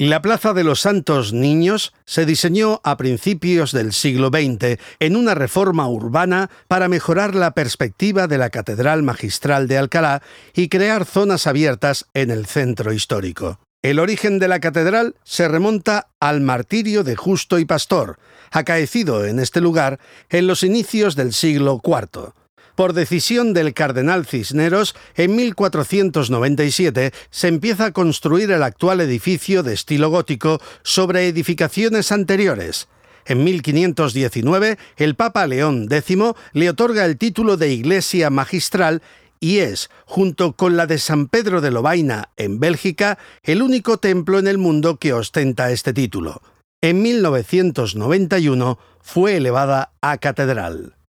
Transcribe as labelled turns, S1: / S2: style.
S1: La Plaza de los Santos Niños se diseñó a principios del siglo XX en una reforma urbana para mejorar la perspectiva de la Catedral Magistral de Alcalá y crear zonas abiertas en el centro histórico. El origen de la catedral se remonta al martirio de Justo y Pastor, acaecido en este lugar en los inicios del siglo IV. Por decisión del cardenal Cisneros, en 1497 se empieza a construir el actual edificio de estilo gótico sobre edificaciones anteriores. En 1519, el Papa León X le otorga el título de Iglesia Magistral y es, junto con la de San Pedro de Lovaina en Bélgica, el único templo en el mundo que ostenta este título. En 1991 fue elevada a catedral.